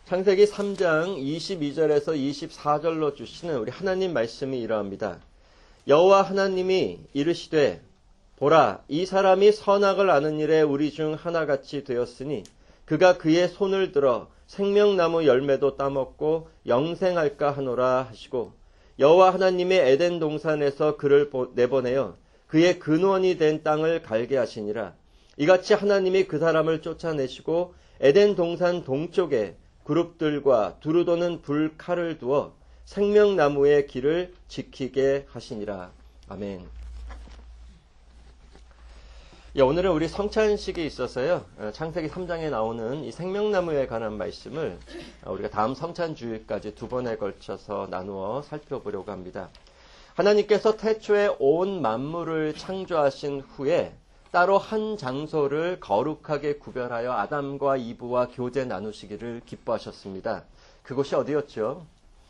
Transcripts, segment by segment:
창세기 3장 22절에서 24절로 주시는 우리 하나님 말씀이 이러합니다. 여호와 하나님이 이르시되 보라, 이 사람이 선악을 아는 일에 우리 중 하나같이 되었으니 그가 그의 손을 들어 생명나무 열매도 따먹고 영생할까 하노라 하시고, 여호와 하나님이 에덴 동산에서 그를 내보내어 그의 근원이 된 땅을 갈게 하시니라. 이같이 하나님이 그 사람을 쫓아내시고 에덴 동산 동쪽에 그룹들과 두루 도는 불칼을 두어 생명나무의 길을 지키게 하시니라. 아멘. 오늘은 우리 성찬식이 있어서요, 창세기 3장에 나오는 이 생명나무에 관한 말씀을 우리가 다음 성찬주일까지 두 번에 걸쳐서 나누어 살펴보려고 합니다. 하나님께서 태초에 온 만물을 창조하신 후에 따로 한 장소를 거룩하게 구별하여 아담과 이브와 교제 나누시기를 기뻐하셨습니다. 그곳이 어디였죠?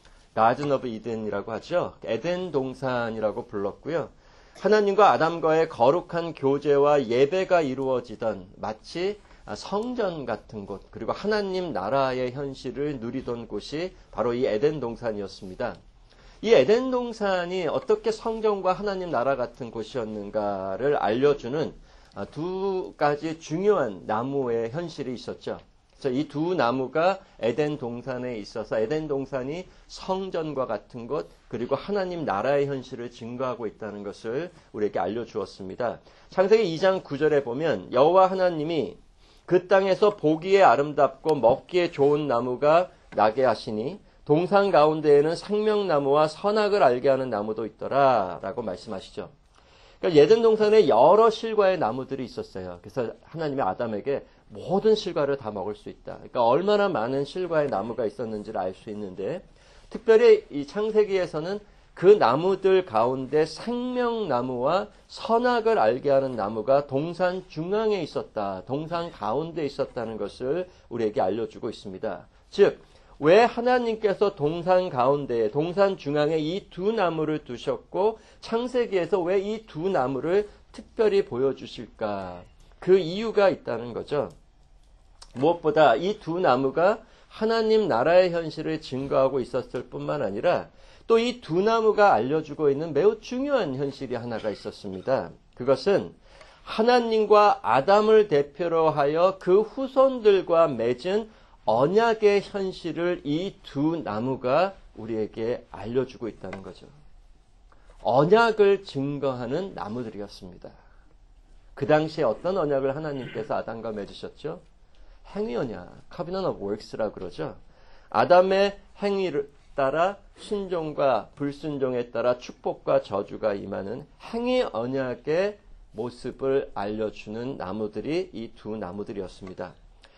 가든 오브 이든이라고 하죠. 에덴 동산이라고 불렀고요. 하나님과 아담과의 거룩한 교제와 예배가 이루어지던 마치 성전 같은 곳, 그리고 하나님 나라의 현실을 누리던 곳이 바로 이 에덴 동산이었습니다. 이 에덴 동산이 어떻게 성전과 하나님 나라 같은 곳이었는가를 알려주는 두 가지 중요한 나무의 현실이 있었죠. 그래서 이 두 나무가 에덴 동산에 있어서 에덴 동산이 성전과 같은 곳, 그리고 하나님 나라의 현실을 증거하고 있다는 것을 우리에게 알려주었습니다. 창세기 2장 9절에 보면 여호와 하나님이 그 땅에서 보기에 아름답고 먹기에 좋은 나무가 나게 하시니 동산 가운데에는 생명나무와 선악을 알게 하는 나무도 있더라 라고 말씀하시죠. 그러니까 에덴 동산에 여러 실과의 나무들이 있었어요. 그래서 하나님이 아담에게 모든 실과를 다 먹을 수 있다. 그러니까 얼마나 많은 실과의 나무가 있었는지를 알 수 있는데, 특별히 이 창세기에서는 그 나무들 가운데 생명나무와 선악을 알게 하는 나무가 동산 중앙에 있었다. 동산 가운데 있었다는 것을 우리에게 알려주고 있습니다. 즉, 왜 하나님께서 동산 가운데, 동산 중앙에 이 두 나무를 두셨고 창세기에서 왜 이 두 나무를 특별히 보여주실까? 그 이유가 있다는 거죠. 무엇보다 이 두 나무가 하나님 나라의 현실을 증거하고 있었을 뿐만 아니라 또 이 두 나무가 알려주고 있는 매우 중요한 현실이 하나가 있었습니다. 그것은 하나님과 아담을 대표로 하여 그 후손들과 맺은 언약의 현실을 이 두 나무가 우리에게 알려주고 있다는 거죠. 언약을 증거하는 나무들이었습니다. 그 당시에 어떤 언약을 하나님께서 아담과 맺으셨죠? 행위 언약, Covenant of Works라고 그러죠. 아담의 행위를 따라 순종과 불순종에 따라 축복과 저주가 임하는 행위 언약의 모습을 알려주는 나무들이 이 두 나무들이었습니다.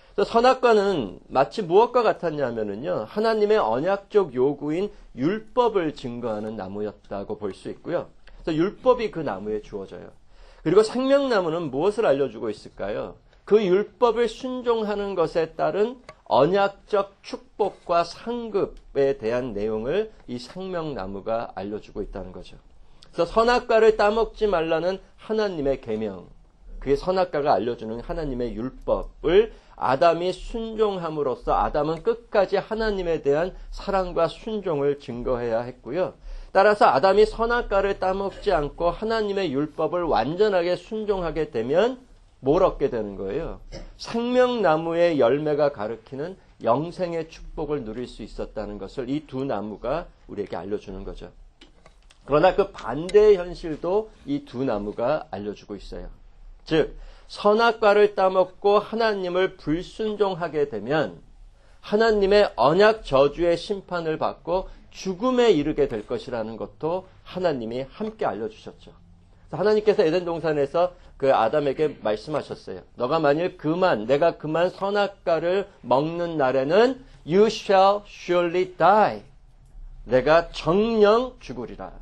선악과는 마치 무엇과 같았냐면요, 하나님의 언약적 요구인 율법을 증거하는 나무였다고 볼 수 있고요. 그래서 율법이 그 나무에 주어져요. 그리고 생명나무는 무엇을 알려주고 있을까요? 그 율법을 순종하는 것에 따른 언약적 축복과 상급에 대한 내용을 이 생명나무가 알려주고 있다는 거죠. 그래서 선악과를 따먹지 말라는 하나님의 계명, 그게 선악과가 알려주는 하나님의 율법을 아담이 순종함으로써 아담은 끝까지 하나님에 대한 사랑과 순종을 증거해야 했고요. 따라서 아담이 선악과를 따먹지 않고 하나님의 율법을 완전하게 순종하게 되면 뭘 얻게 되는 거예요? 생명나무의 열매가 가리키는 영생의 축복을 누릴 수 있었다는 것을 이 두 나무가 우리에게 알려주는 거죠. 그러나 그 반대의 현실도 이 두 나무가 알려주고 있어요. 즉, 선악과를 따먹고 하나님을 불순종하게 되면 하나님의 언약 저주의 심판을 받고 죽음에 이르게 될 것이라는 것도 하나님이 함께 알려주셨죠. 하나님께서 에덴 동산에서 그 아담에게 말씀하셨어요. 너가 만일 내가 그만 선악과를 먹는 날에는 you shall surely die. 내가 정령 죽으리라.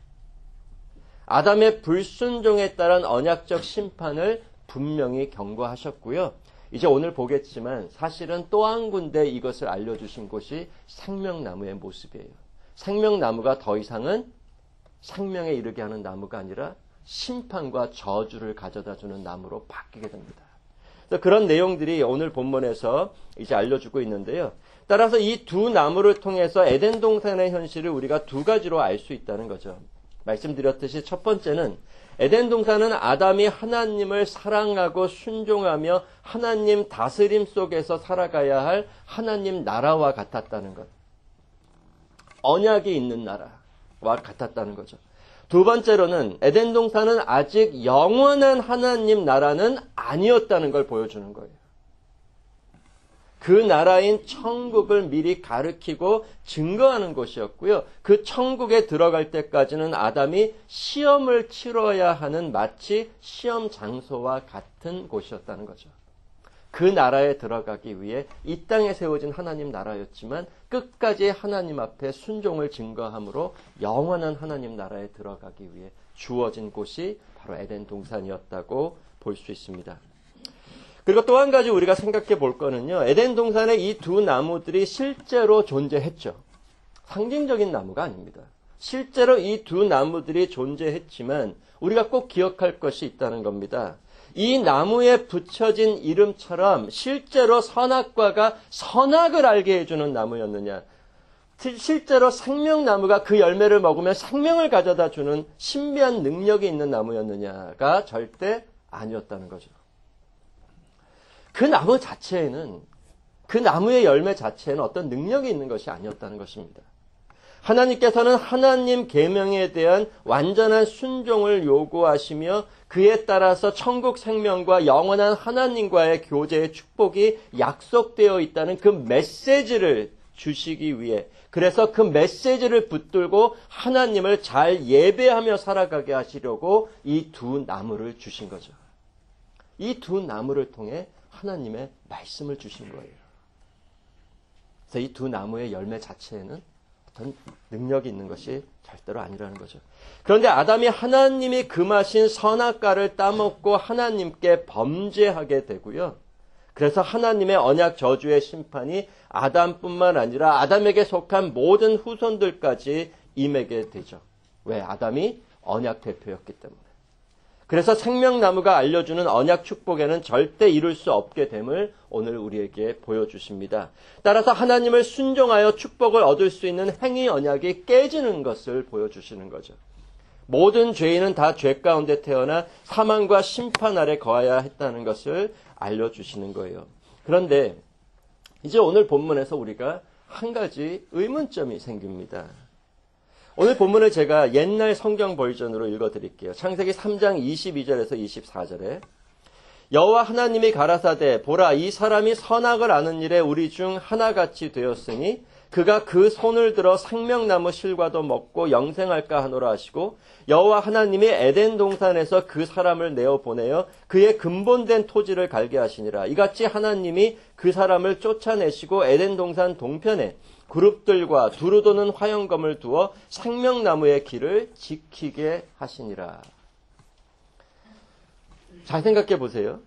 아담의 불순종에 따른 언약적 심판을 분명히 경고하셨고요. 이제 오늘 보겠지만 사실은 또 한 군데 이것을 알려주신 곳이 생명나무의 모습이에요. 생명나무가 더 이상은 생명에 이르게 하는 나무가 아니라 심판과 저주를 가져다주는 나무로 바뀌게 됩니다. 그런 내용들이 오늘 본문에서 이제 알려주고 있는데요. 따라서 이 두 나무를 통해서 에덴 동산의 현실을 우리가 두 가지로 알 수 있다는 거죠. 말씀드렸듯이 첫 번째는 에덴 동산은 아담이 하나님을 사랑하고 순종하며 하나님 다스림 속에서 살아가야 할 하나님 나라와 같았다는 것. 언약이 있는 나라와 같았다는 거죠. 두 번째로는 에덴 동산은 아직 영원한 하나님 나라는 아니었다는 걸 보여주는 거예요. 그 나라인 천국을 미리 가리키고 증거하는 곳이었고요. 그 천국에 들어갈 때까지는 아담이 시험을 치러야 하는 마치 시험 장소와 같은 곳이었다는 거죠. 그 나라에 들어가기 위해 이 땅에 세워진 하나님 나라였지만 끝까지 하나님 앞에 순종을 증거함으로 영원한 하나님 나라에 들어가기 위해 주어진 곳이 바로 에덴 동산이었다고 볼 수 있습니다. 그리고 또 한 가지 우리가 생각해 볼 거는요. 에덴 동산에 이 두 나무들이 실제로 존재했죠. 상징적인 나무가 아닙니다. 실제로 이 두 나무들이 존재했지만 우리가 꼭 기억할 것이 있다는 겁니다. 이 나무에 붙여진 이름처럼 실제로 선악과가 선악을 알게 해주는 나무였느냐, 실제로 생명나무가 그 열매를 먹으면 생명을 가져다 주는 신비한 능력이 있는 나무였느냐가 절대 아니었다는 거죠. 그 나무 자체에는, 그 나무의 열매 자체에는 어떤 능력이 있는 것이 아니었다는 것입니다. 하나님께서는 하나님 계명에 대한 완전한 순종을 요구하시며 그에 따라서 천국 생명과 영원한 하나님과의 교제의 축복이 약속되어 있다는 그 메시지를 주시기 위해, 그래서 그 메시지를 붙들고 하나님을 잘 예배하며 살아가게 하시려고 이 두 나무를 주신 거죠. 이 두 나무를 통해 하나님의 말씀을 주신 거예요. 그래서 이 두 나무의 열매 자체에는 어떤 능력이 있는 것이 절대로 아니라는 거죠. 그런데 아담이 하나님이 금하신 선악과를 따먹고 하나님께 범죄하게 되고요. 그래서 하나님의 언약 저주의 심판이 아담뿐만 아니라 아담에게 속한 모든 후손들까지 임하게 되죠. 왜? 아담이 언약 대표였기 때문에. 그래서 생명나무가 알려주는 언약 축복에는 절대 이룰 수 없게 됨을 오늘 우리에게 보여주십니다. 따라서 하나님을 순종하여 축복을 얻을 수 있는 행위 언약이 깨지는 것을 보여주시는 거죠. 모든 죄인은 다 죄 가운데 태어나 사망과 심판 아래 거해야 했다는 것을 알려주시는 거예요. 그런데 이제 오늘 본문에서 우리가 한 가지 의문점이 생깁니다. 오늘 본문을 제가 옛날 성경 버전으로 읽어드릴게요. 창세기 3장 22절에서 24절에 여호와 하나님이 가라사대 보라 이 사람이 선악을 아는 일에 우리 중 하나같이 되었으니 그가 그 손을 들어 생명나무 실과도 먹고 영생할까 하노라 하시고 여호와 하나님이 에덴 동산에서 그 사람을 내어 보내어 그의 근본된 토지를 갈게 하시니라. 이같이 하나님이 그 사람을 쫓아내시고 에덴 동산 동편에 그룹들과 두루 도는 화영검을 두어 생명나무의 길을 지키게 하시니라. 잘 생각해 보세요.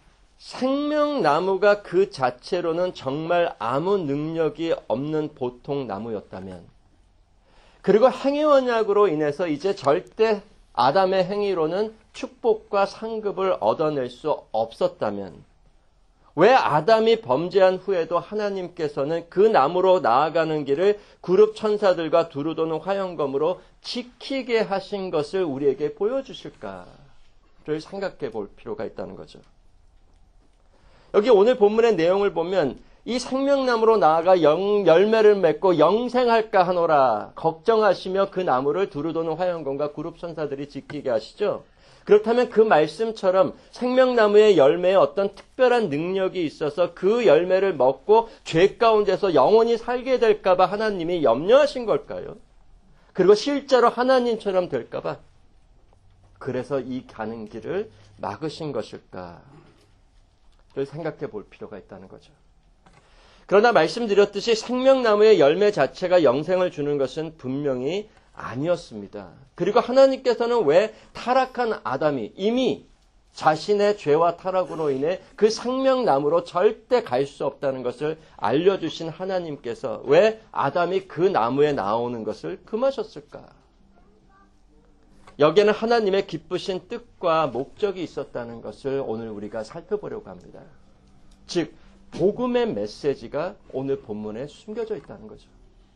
생명나무가 그 자체로는 정말 아무 능력이 없는 보통 나무였다면, 그리고 행위언약으로 인해서 이제 절대 아담의 행위로는 축복과 상급을 얻어낼 수 없었다면, 왜 아담이 범죄한 후에도 하나님께서는 그 나무로 나아가는 길을 그룹 천사들과 두루 도는 화영검으로 지키게 하신 것을 우리에게 보여주실까를 생각해 볼 필요가 있다는 거죠. 여기 오늘 본문의 내용을 보면 이 생명나무로 나아가 열매를 맺고 영생할까 하노라 걱정하시며 그 나무를 두루 도는 화영검과 그룹 천사들이 지키게 하시죠. 그렇다면 그 말씀처럼 생명나무의 열매에 어떤 특별한 능력이 있어서 그 열매를 먹고 죄 가운데서 영원히 살게 될까 봐 하나님이 염려하신 걸까요? 그리고 실제로 하나님처럼 될까 봐 그래서 이 가는 길을 막으신 것일까를 생각해 볼 필요가 있다는 거죠. 그러나 말씀드렸듯이 생명나무의 열매 자체가 영생을 주는 것은 분명히 아니었습니다. 그리고 하나님께서는 왜 타락한 아담이 이미 자신의 죄와 타락으로 인해 그 생명나무로 절대 갈 수 없다는 것을 알려주신 하나님께서 왜 아담이 그 나무에 나오는 것을 금하셨을까? 여기에는 하나님의 기쁘신 뜻과 목적이 있었다는 것을 오늘 우리가 살펴보려고 합니다. 즉, 복음의 메시지가 오늘 본문에 숨겨져 있다는 거죠.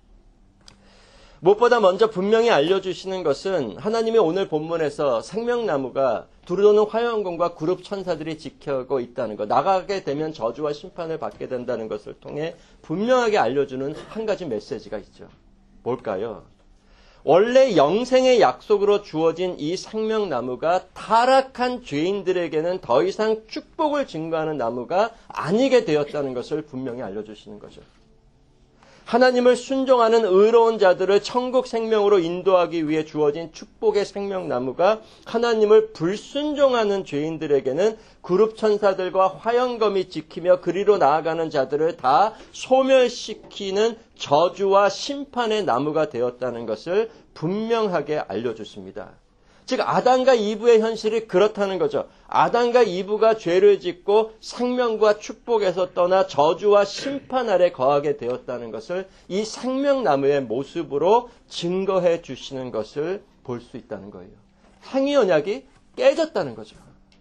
무엇보다 먼저 분명히 알려주시는 것은 하나님이 오늘 본문에서 생명나무가 두루도는 화영검과 그룹 천사들이 지켜고 있다는 것, 나가게 되면 저주와 심판을 받게 된다는 것을 통해 분명하게 알려주는 한 가지 메시지가 있죠. 뭘까요? 원래 영생의 약속으로 주어진 이 생명나무가 타락한 죄인들에게는 더 이상 축복을 증거하는 나무가 아니게 되었다는 것을 분명히 알려주시는 거죠. 하나님을 순종하는 의로운 자들을 천국 생명으로 인도하기 위해 주어진 축복의 생명나무가 하나님을 불순종하는 죄인들에게는 그룹 천사들과 화영검이 지키며 그리로 나아가는 자들을 다 소멸시키는 저주와 심판의 나무가 되었다는 것을 분명하게 알려주십니다. 즉 아담과 이브의 현실이 그렇다는 거죠. 아담과 이브가 죄를 짓고 생명과 축복에서 떠나 저주와 심판 아래 거하게 되었다는 것을 이 생명나무의 모습으로 증거해 주시는 것을 볼 수 있다는 거예요. 행위 언약이 깨졌다는 거죠.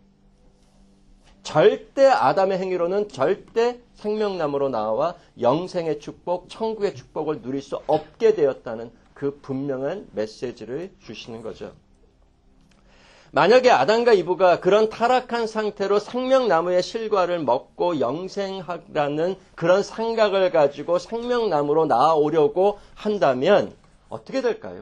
절대 아담의 행위로는 절대 생명나무로 나와 영생의 축복, 천국의 축복을 누릴 수 없게 되었다는 그 분명한 메시지를 주시는 거죠. 만약에 아담과 이브가 그런 타락한 상태로 생명나무의 실과를 먹고 영생하라는 그런 생각을 가지고 생명나무로 나아오려고 한다면 어떻게 될까요?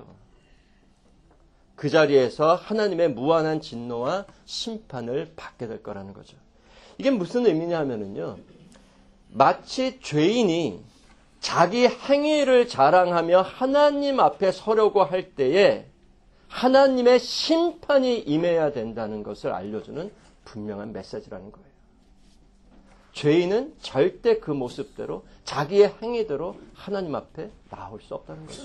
그 자리에서 하나님의 무한한 진노와 심판을 받게 될 거라는 거죠. 이게 무슨 의미냐 하면은요, 마치 죄인이 자기 행위를 자랑하며 하나님 앞에 서려고 할 때에 하나님의 심판이 임해야 된다는 것을 알려주는 분명한 메시지라는 거예요. 죄인은 절대 그 모습대로 자기의 행위대로 하나님 앞에 나올 수 없다는 거죠.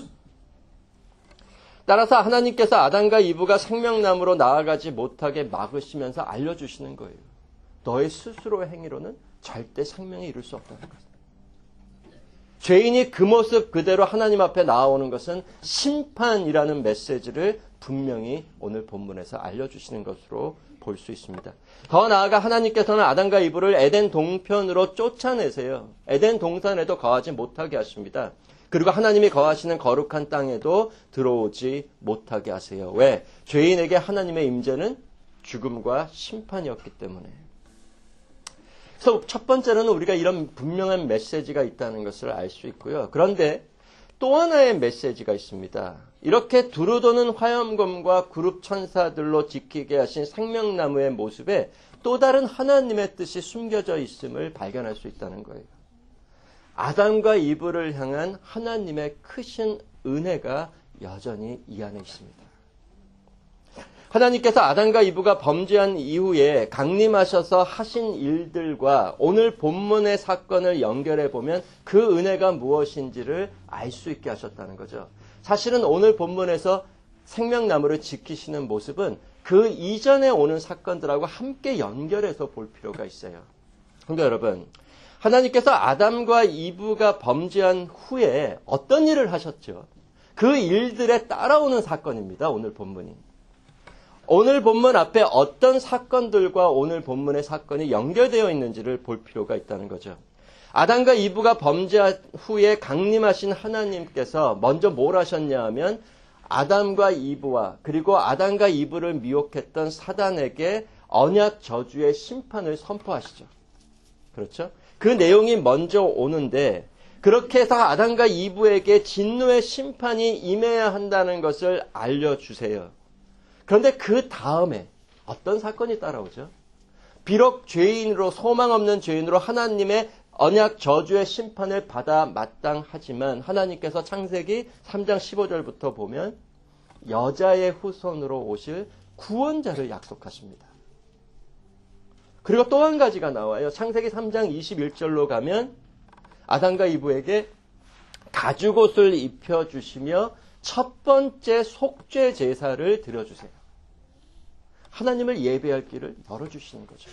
따라서 하나님께서 아담과 이브가 생명나무로 나아가지 못하게 막으시면서 알려주시는 거예요. 너의 스스로의 행위로는 절대 생명에 이룰 수 없다는 거죠. 죄인이 그 모습 그대로 하나님 앞에 나아오는 것은 심판이라는 메시지를 분명히 오늘 본문에서 알려주시는 것으로 볼 수 있습니다. 더 나아가 하나님께서는 아담과 이브를 에덴 동편으로 쫓아내세요. 에덴 동산에도 거하지 못하게 하십니다. 그리고 하나님이 거하시는 거룩한 땅에도 들어오지 못하게 하세요. 왜? 죄인에게 하나님의 임재는 죽음과 심판이었기 때문에. 그래서 첫 번째로는 우리가 이런 분명한 메시지가 있다는 것을 알 수 있고요. 그런데 또 하나의 메시지가 있습니다. 이렇게 두루도는 화염검과 그룹 천사들로 지키게 하신 생명나무의 모습에 또 다른 하나님의 뜻이 숨겨져 있음을 발견할 수 있다는 거예요. 아담과 이브를 향한 하나님의 크신 은혜가 여전히 이 안에 있습니다. 하나님께서 아담과 이브가 범죄한 이후에 강림하셔서 하신 일들과 오늘 본문의 사건을 연결해 보면 그 은혜가 무엇인지를 알 수 있게 하셨다는 거죠. 사실은 오늘 본문에서 생명나무를 지키시는 모습은 그 이전에 오는 사건들하고 함께 연결해서 볼 필요가 있어요. 그러니까 여러분, 하나님께서 아담과 이브가 범죄한 후에 어떤 일을 하셨죠? 그 일들에 따라오는 사건입니다. 오늘 본문이. 오늘 본문 앞에 어떤 사건들과 오늘 본문의 사건이 연결되어 있는지를 볼 필요가 있다는 거죠. 아담과 이브가 범죄한 후에 강림하신 하나님께서 먼저 뭘 하셨냐 하면 아담과 이브와 그리고 아담과 이브를 미혹했던 사단에게 언약 저주의 심판을 선포하시죠. 그렇죠? 그 내용이 먼저 오는데 그렇게 해서 아담과 이브에게 진노의 심판이 임해야 한다는 것을 알려주세요. 그런데 그 다음에 어떤 사건이 따라오죠? 비록 죄인으로 소망 없는 죄인으로 하나님의 언약 저주의 심판을 받아 마땅하지만 하나님께서 창세기 3장 15절부터 보면 여자의 후손으로 오실 구원자를 약속하십니다. 그리고 또 한 가지가 나와요. 창세기 3장 21절로 가면 아담과 이브에게 가죽옷을 입혀주시며 첫 번째 속죄 제사를 드려주세요. 하나님을 예배할 길을 열어주시는 거죠.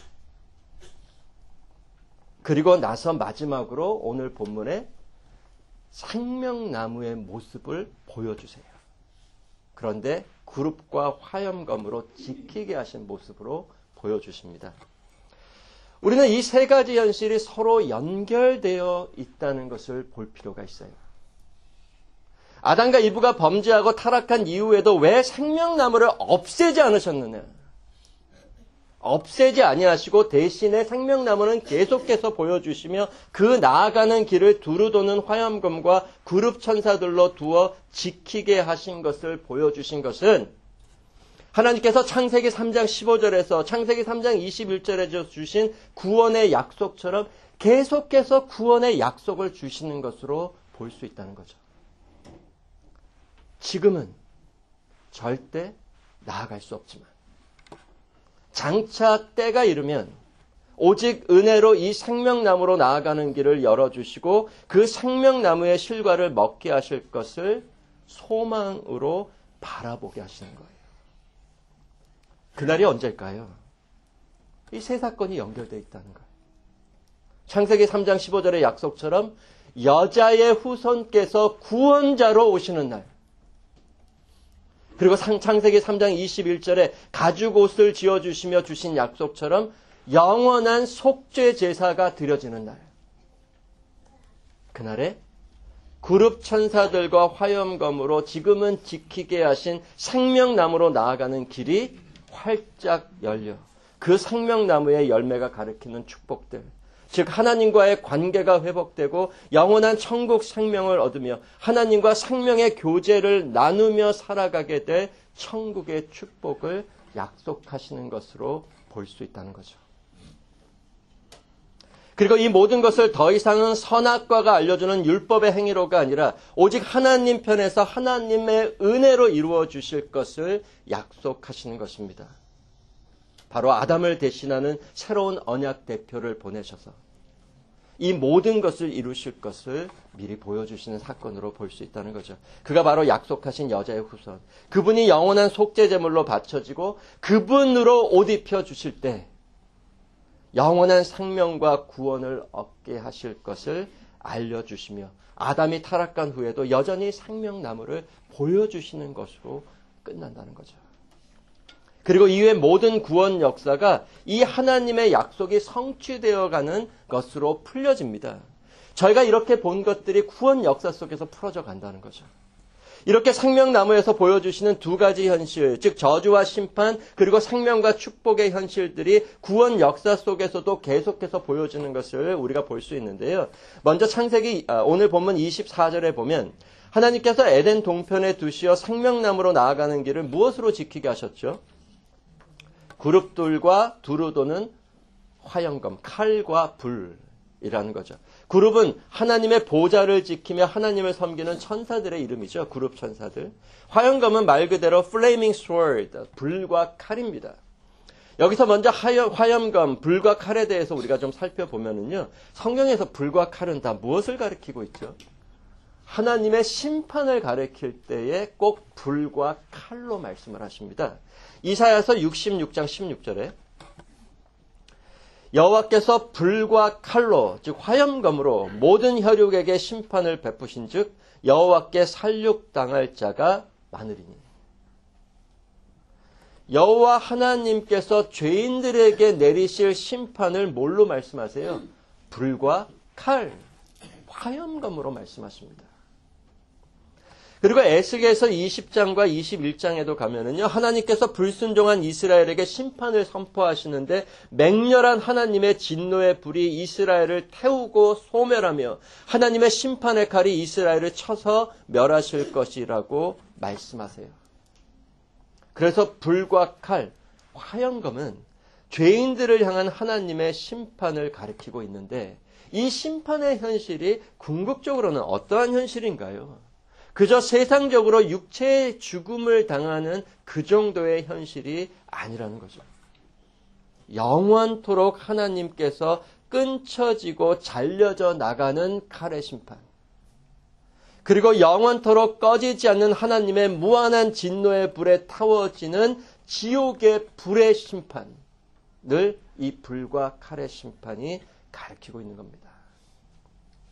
그리고 나서 마지막으로 오늘 본문에 생명나무의 모습을 보여주세요. 그런데 그룹과 화염검으로 지키게 하신 모습으로 보여주십니다. 우리는 이 세 가지 현실이 서로 연결되어 있다는 것을 볼 필요가 있어요. 아담과 이브가 범죄하고 타락한 이후에도 왜 생명나무를 없애지 않으셨느냐? 없애지 아니하시고 대신에 생명나무는 계속해서 보여주시며 그 나아가는 길을 두루 도는 화염검과 그룹 천사들로 두어 지키게 하신 것을 보여주신 것은 하나님께서 창세기 3장 15절에서 창세기 3장 21절에 주신 구원의 약속처럼 계속해서 구원의 약속을 주시는 것으로 볼 수 있다는 거죠. 지금은 절대 나아갈 수 없지만 장차 때가 이르면 오직 은혜로 이 생명나무로 나아가는 길을 열어주시고 그 생명나무의 실과를 먹게 하실 것을 소망으로 바라보게 하시는 거예요. 그날이 언제일까요? 이 세 사건이 연결되어 있다는 거예요. 창세기 3장 15절의 약속처럼 여자의 후손께서 구원자로 오시는 날. 그리고 창세기 3장 21절에 가죽옷을 지어주시며 주신 약속처럼 영원한 속죄 제사가 드려지는 날. 그날에 그룹 천사들과 화염검으로 지금은 지키게 하신 생명나무로 나아가는 길이 활짝 열려 그 생명나무의 열매가 가리키는 축복들, 즉 하나님과의 관계가 회복되고 영원한 천국 생명을 얻으며 하나님과 생명의 교제를 나누며 살아가게 될 천국의 축복을 약속하시는 것으로 볼 수 있다는 거죠. 그리고 이 모든 것을 더 이상은 선악과가 알려주는 율법의 행위로가 아니라 오직 하나님 편에서 하나님의 은혜로 이루어 주실 것을 약속하시는 것입니다. 바로 아담을 대신하는 새로운 언약 대표를 보내셔서 이 모든 것을 이루실 것을 미리 보여주시는 사건으로 볼 수 있다는 거죠. 그가 바로 약속하신 여자의 후손. 그분이 영원한 속죄제물로 바쳐지고 그분으로 옷 입혀 주실 때 영원한 생명과 구원을 얻게 하실 것을 알려주시며 아담이 타락한 후에도 여전히 생명나무를 보여주시는 것으로 끝난다는 거죠. 그리고 이후의 모든 구원 역사가 이 하나님의 약속이 성취되어가는 것으로 풀려집니다. 저희가 이렇게 본 것들이 구원 역사 속에서 풀어져 간다는 거죠. 이렇게 생명나무에서 보여주시는 두 가지 현실, 즉 저주와 심판 그리고 생명과 축복의 현실들이 구원 역사 속에서도 계속해서 보여지는 것을 우리가 볼 수 있는데요. 먼저 창세기 오늘 본문 24절에 보면 하나님께서 에덴 동편에 두시어 생명나무로 나아가는 길을 무엇으로 지키게 하셨죠? 그룹들과 두루 도는 화염검, 칼과 불이라는 거죠. 그룹은 하나님의 보좌를 지키며 하나님을 섬기는 천사들의 이름이죠. 그룹 천사들. 화염검은 말 그대로 flaming sword, 불과 칼입니다. 여기서 먼저 화염검, 불과 칼에 대해서 우리가 좀 살펴보면은요. 성경에서 불과 칼은 다 무엇을 가리키고 있죠? 하나님의 심판을 가리킬 때에 꼭 불과 칼로 말씀을 하십니다. 이사야서 66장 16절에 여호와께서 불과 칼로 즉 화염검으로 모든 혈육에게 심판을 베푸신 즉 여호와께 살육당할 자가 많으리니. 여호와 하나님께서 죄인들에게 내리실 심판을 뭘로 말씀하세요? 불과 칼, 화염검으로 말씀하십니다. 그리고 에스겔서 20장과 21장에도 가면은요, 하나님께서 불순종한 이스라엘에게 심판을 선포하시는데 맹렬한 하나님의 진노의 불이 이스라엘을 태우고 소멸하며 하나님의 심판의 칼이 이스라엘을 쳐서 멸하실 것이라고 말씀하세요. 그래서 불과 칼, 화염검은 죄인들을 향한 하나님의 심판을 가리키고 있는데 이 심판의 현실이 궁극적으로는 어떠한 현실인가요? 그저 세상적으로 육체의 죽음을 당하는 그 정도의 현실이 아니라는 거죠. 영원토록 하나님께서 끊쳐지고 잘려져 나가는 칼의 심판. 그리고 영원토록 꺼지지 않는 하나님의 무한한 진노의 불에 타워지는 지옥의 불의 심판을 이 불과 칼의 심판이 가리키고 있는 겁니다.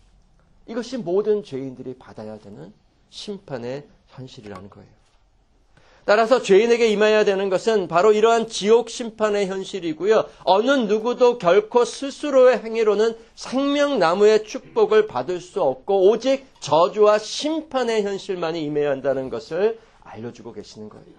이것이 모든 죄인들이 받아야 되는 심판의 현실이라는 거예요. 따라서 죄인에게 임해야 되는 것은 바로 이러한 지옥 심판의 현실이고요. 어느 누구도 결코 스스로의 행위로는 생명나무의 축복을 받을 수 없고 오직 저주와 심판의 현실만이 임해야 한다는 것을 알려주고 계시는 거예요.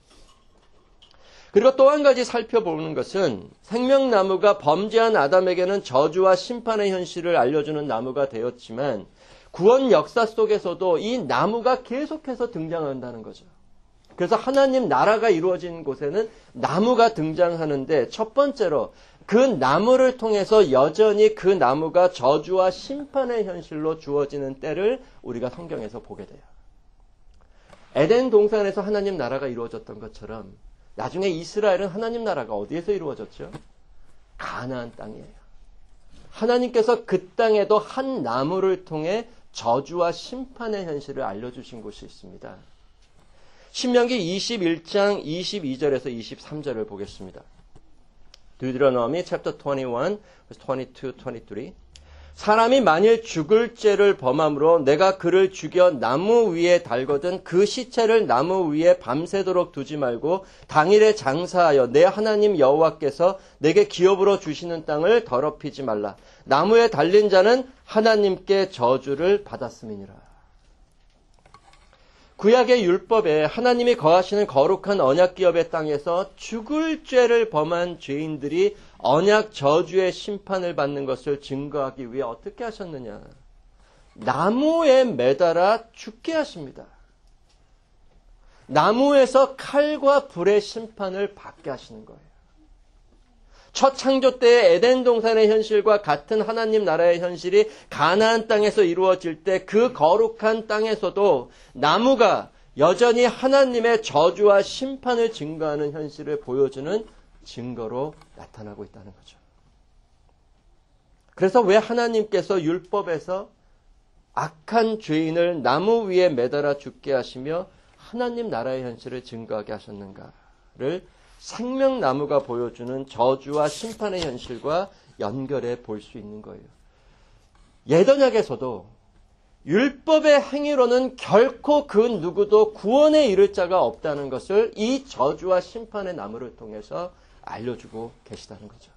그리고 또 한 가지 살펴보는 것은 생명나무가 범죄한 아담에게는 저주와 심판의 현실을 알려주는 나무가 되었지만 구원 역사 속에서도 이 나무가 계속해서 등장한다는 거죠. 그래서 하나님 나라가 이루어진 곳에는 나무가 등장하는데 첫 번째로 그 나무를 통해서 여전히 그 나무가 저주와 심판의 현실로 주어지는 때를 우리가 성경에서 보게 돼요. 에덴 동산에서 하나님 나라가 이루어졌던 것처럼 나중에 이스라엘은 하나님 나라가 어디에서 이루어졌죠? 가나안 땅이에요. 하나님께서 그 땅에도 한 나무를 통해 저주와 심판의 현실을 알려주신 곳이 있습니다. 신명기 21장 22절에서 23절을 보겠습니다. Deuteronomy chapter 21, verse 22, 23. 사람이 만일 죽을 죄를 범함으로 내가 그를 죽여 나무 위에 달거든 그 시체를 나무 위에 밤새도록 두지 말고 당일에 장사하여 내 하나님 여호와께서 내게 기업으로 주시는 땅을 더럽히지 말라. 나무에 달린 자는 하나님께 저주를 받았음이니라. 구약의 율법에 하나님이 거하시는 거룩한 언약기업의 땅에서 죽을 죄를 범한 죄인들이 언약 저주의 심판을 받는 것을 증거하기 위해 어떻게 하셨느냐? 나무에 매달아 죽게 하십니다. 나무에서 칼과 불의 심판을 받게 하시는 거예요. 첫 창조 때의 에덴 동산의 현실과 같은 하나님 나라의 현실이 가나안 땅에서 이루어질 때 그 거룩한 땅에서도 나무가 여전히 하나님의 저주와 심판을 증거하는 현실을 보여주는 증거로 나타나고 있다는 거죠. 그래서 왜 하나님께서 율법에서 악한 죄인을 나무 위에 매달아 죽게 하시며 하나님 나라의 현실을 증거하게 하셨는가를 생명나무가 보여주는 저주와 심판의 현실과 연결해 볼 수 있는 거예요. 예언약에서도 율법의 행위로는 결코 그 누구도 구원에 이를 자가 없다는 것을 이 저주와 심판의 나무를 통해서 알려주고 계시다는 거죠.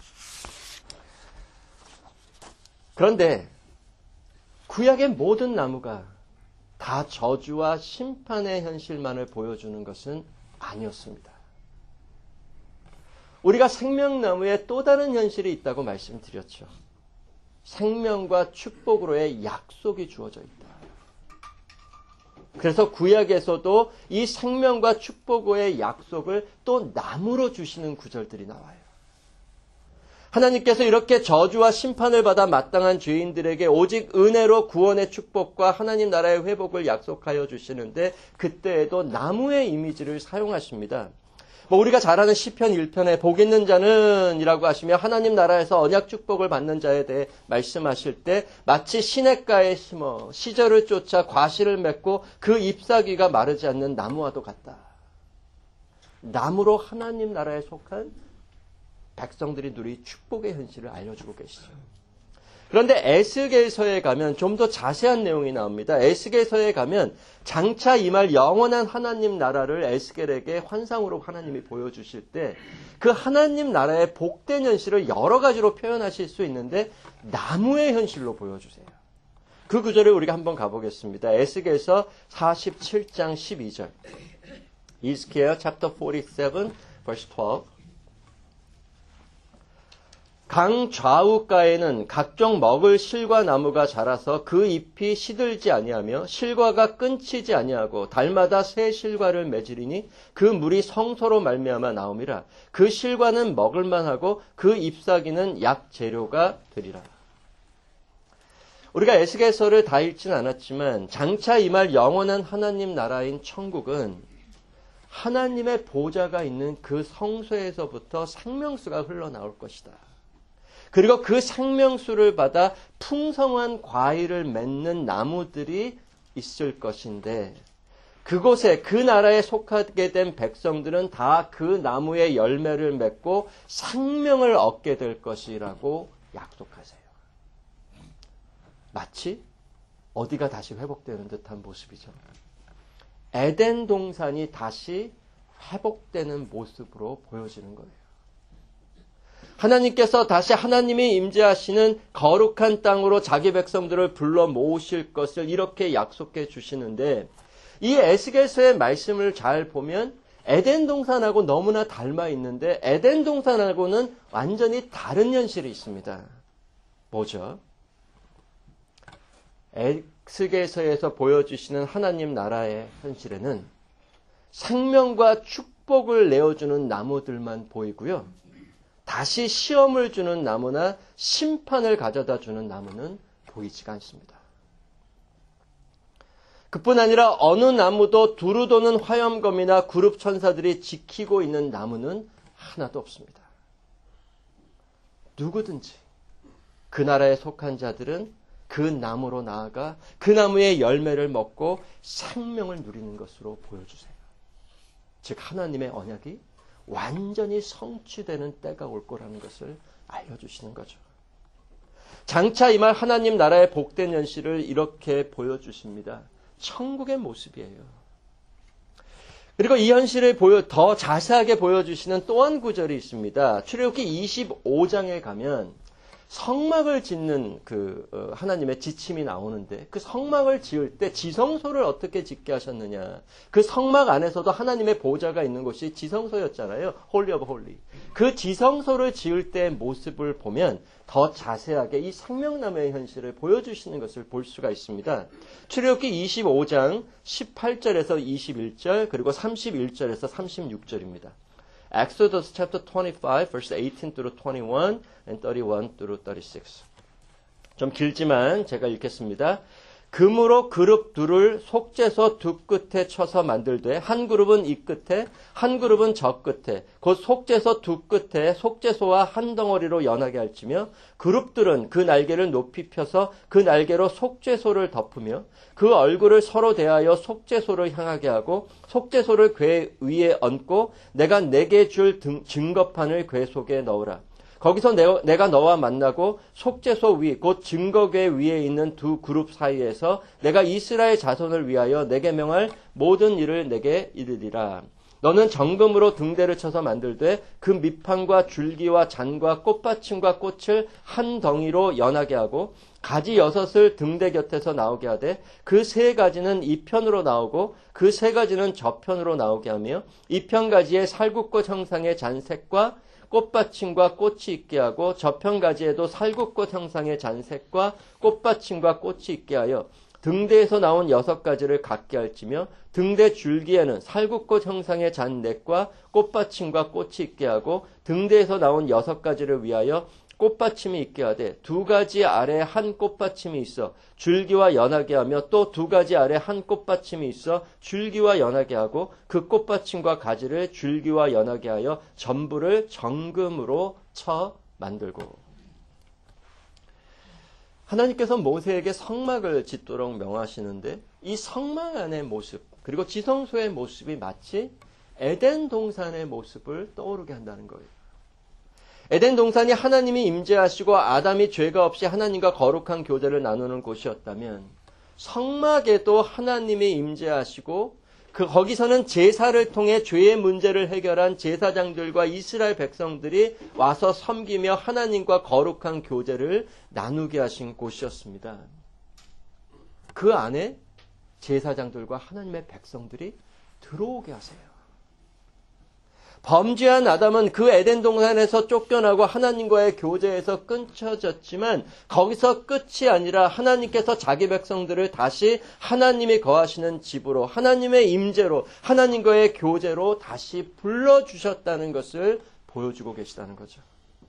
그런데 구약의 모든 나무가 다 저주와 심판의 현실만을 보여주는 것은 아니었습니다. 우리가 생명나무에 또 다른 현실이 있다고 말씀드렸죠. 생명과 축복으로의 약속이 주어져 있다. 그래서 구약에서도 이 생명과 축복의 약속을 또 나무로 주시는 구절들이 나와요. 하나님께서 이렇게 저주와 심판을 받아 마땅한 죄인들에게 오직 은혜로 구원의 축복과 하나님 나라의 회복을 약속하여 주시는데 그때에도 나무의 이미지를 사용하십니다. 우리가 잘 아는 시편 1편에 복 있는 자는 이라고 하시며 하나님 나라에서 언약 축복을 받는 자에 대해 말씀하실 때 마치 시냇가에 심어 시절을 쫓아 과실을 맺고 그 잎사귀가 마르지 않는 나무와도 같다. 나무로 하나님 나라에 속한 백성들이 누릴 축복의 현실을 알려주고 계시죠. 그런데 에스겔서에 가면 좀 더 자세한 내용이 나옵니다. 에스겔서에 가면 장차 임할 영원한 하나님 나라를 에스겔에게 환상으로 하나님이 보여주실 때 그 하나님 나라의 복된 현실을 여러 가지로 표현하실 수 있는데 나무의 현실로 보여주세요. 그 구절을 우리가 한번 가보겠습니다. 에스겔서 47장 12절. Ezekiel chapter 47 verse 12. 강 좌우가에는 각종 먹을 실과 나무가 자라서 그 잎이 시들지 아니하며 실과가 끊치지 아니하고 달마다 새 실과를 맺으리니 그 물이 성소로 말미암아 나옴이라. 그 실과는 먹을만하고 그 잎사귀는 약 재료가 되리라. 우리가 에스겔서를 다 읽진 않았지만 장차 임할 영원한 하나님 나라인 천국은 하나님의 보좌가 있는 그 성소에서부터 생명수가 흘러나올 것이다. 그리고 그 생명수를 받아 풍성한 과일을 맺는 나무들이 있을 것인데 그곳에 그 나라에 속하게 된 백성들은 다 그 나무의 열매를 맺고 생명을 얻게 될 것이라고 약속하세요. 마치 어디가 다시 회복되는 듯한 모습이죠. 에덴 동산이 다시 회복되는 모습으로 보여지는 거예요. 하나님께서 다시 하나님이 임재하시는 거룩한 땅으로 자기 백성들을 불러 모으실 것을 이렇게 약속해 주시는데, 이 에스겔서의 말씀을 잘 보면 에덴 동산하고 너무나 닮아 있는데 에덴 동산하고는 완전히 다른 현실이 있습니다. 뭐죠? 에스겔서에서 보여주시는 하나님 나라의 현실에는 생명과 축복을 내어주는 나무들만 보이고요. 다시 시험을 주는 나무나 심판을 가져다 주는 나무는 보이지가 않습니다. 그뿐 아니라 어느 나무도 두루 도는 화염검이나 그룹 천사들이 지키고 있는 나무는 하나도 없습니다. 누구든지 그 나라에 속한 자들은 그 나무로 나아가 그 나무의 열매를 먹고 생명을 누리는 것으로 보여주세요. 즉 하나님의 언약이 완전히 성취되는 때가 올 거라는 것을 알려주시는 거죠. 장차 이 말 하나님 나라의 복된 현실을 이렇게 보여주십니다. 천국의 모습이에요. 그리고 이 현실을 더 자세하게 보여주시는 또 한 구절이 있습니다. 출애굽기 25장에 가면 성막을 짓는 하나님의 지침이 나오는데, 그 성막을 지을 때 지성소를 어떻게 짓게 하셨느냐. 그 성막 안에서도 하나님의 보좌가 있는 곳이 지성소였잖아요. 홀리 오브 홀리. 그 지성소를 지을 때의 모습을 보면 더 자세하게 이 생명나무의 현실을 보여주시는 것을 볼 수가 있습니다. 출애굽기 25장 18절에서 21절 그리고 31절에서 36절입니다. Exodus chapter 25, verse 18 through 21 and 31 through 36. 좀 길지만 제가 읽겠습니다. 금으로 그룹 둘을 속죄소 두 끝에 쳐서 만들되 한 그룹은 이 끝에 한 그룹은 저 끝에 곧 속죄소 두 끝에 속죄소와 한 덩어리로 연하게 할지며 그룹들은 그 날개를 높이 펴서 그 날개로 속죄소를 덮으며 그 얼굴을 서로 대하여 속죄소를 향하게 하고 속죄소를 궤 위에 얹고 내가 내게 줄 증거판을 궤 속에 넣으라. 거기서 내가 너와 만나고 속죄소 위, 곧 증거궤 위에 있는 두 그룹 사이에서 내가 이스라엘 자손을 위하여 내게 명할 모든 일을 내게 이르리라. 너는 정금으로 등대를 쳐서 만들되 그 밑판과 줄기와 잔과 꽃받침과 꽃을 한 덩이로 연하게 하고 가지 6을 등대 곁에서 나오게 하되 그 3가지는 이 편으로 나오고 그 3가지는 저 편으로 나오게 하며 이 편 가지에 살구꽃 형상의 잔색과 꽃받침과 꽃이 있게 하고 저편 가지에도 살구꽃 형상의 잔색과 꽃받침과 꽃이 있게 하여 등대에서 나온 6가지를 갖게 할지며 등대 줄기에는 살구꽃 형상의 잔넥과 꽃받침과 꽃이 있게 하고 등대에서 나온 6가지를 위하여 꽃받침이 있게 하되 2가지 아래 한 꽃받침이 있어 줄기와 연하게 하며 또 2가지 아래 한 꽃받침이 있어 줄기와 연하게 하고 그 꽃받침과 가지를 줄기와 연하게 하여 전부를 정금으로 쳐 만들고. 하나님께서 모세에게 성막을 짓도록 명하시는데 이 성막 안의 모습 그리고 지성소의 모습이 마치 에덴 동산의 모습을 떠오르게 한다는 거예요. 에덴 동산이 하나님이 임재하시고 아담이 죄가 없이 하나님과 거룩한 교제를 나누는 곳이었다면 성막에도 하나님이 임재하시고 거기서는 제사를 통해 죄의 문제를 해결한 제사장들과 이스라엘 백성들이 와서 섬기며 하나님과 거룩한 교제를 나누게 하신 곳이었습니다. 그 안에 제사장들과 하나님의 백성들이 들어오게 하세요. 범죄한 아담은 그 에덴 동산에서 쫓겨나고 하나님과의 교제에서 끊쳐졌지만 거기서 끝이 아니라 하나님께서 자기 백성들을 다시 하나님이 거하시는 집으로 하나님의 임재로 하나님과의 교제로 다시 불러주셨다는 것을 보여주고 계시다는 거죠.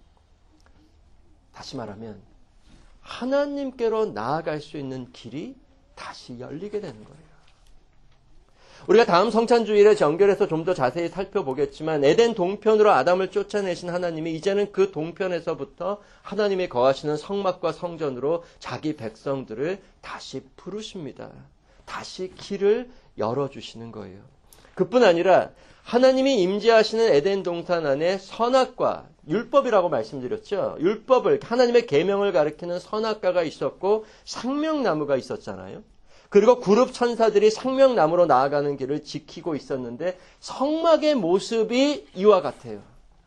다시 말하면 하나님께로 나아갈 수 있는 길이 다시 열리게 되는 거예요. 우리가 다음 성찬주일에 연결해서 좀 더 자세히 살펴보겠지만 에덴 동편으로 아담을 쫓아내신 하나님이 이제는 그 동편에서부터 하나님이 거하시는 성막과 성전으로 자기 백성들을 다시 부르십니다. 다시 길을 열어주시는 거예요. 그뿐 아니라 하나님이 임재하시는 에덴 동산 안에 선악과 율법이라고 말씀드렸죠. 율법을 하나님의 계명을 가리키는 선악과가 있었고 생명나무가 있었잖아요. 그리고 그룹 천사들이 생명나무로 나아가는 길을 지키고 있었는데 성막의 모습이 이와 같아요.